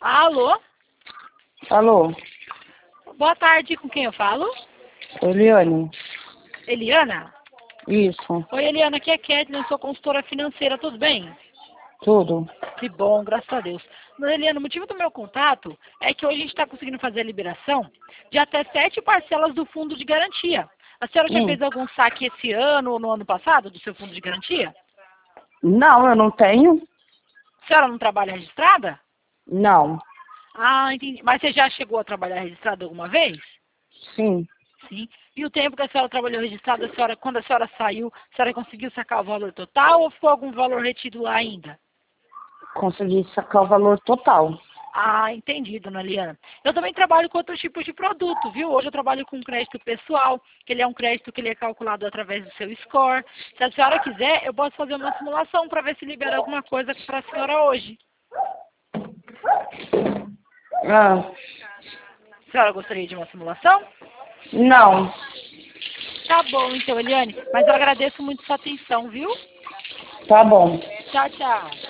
Alô? Alô, Boa tarde, com quem eu falo? Eliane? Eliana? Isso, Oi, Eliana, aqui é Kathleen, eu sou consultora financeira, tudo bem? tudo. Que bom, graças a Deus. Mas, Eliana, o motivo do meu contato é que hoje a gente está conseguindo fazer a liberação de até 7 parcelas do fundo de garantia. A senhora já Hum. fez algum saque esse ano ou no ano passado do seu fundo de garantia? Não, eu não tenho. A senhora não trabalha registrada? Não, Ah, entendi. Mas você já chegou a trabalhar registrada alguma vez? sim, Sim. E o tempo que a senhora trabalhou registrada, quando a senhora saiu, a senhora conseguiu sacar o valor total ou ficou algum valor retido lá ainda? consegui sacar o valor total. Ah, entendi, dona Liana. Eu também trabalho com outros tipos de produto, viu? Hoje eu trabalho com crédito pessoal, que ele é um crédito que ele é calculado através do seu score. Se a senhora quiser, eu posso fazer uma simulação para ver se libera alguma coisa para a senhora hoje. Ah, A senhora gostaria de uma simulação? não, Tá bom, então, Eliane. Mas eu agradeço muito sua atenção, viu? tá bom. Tchau, tchau.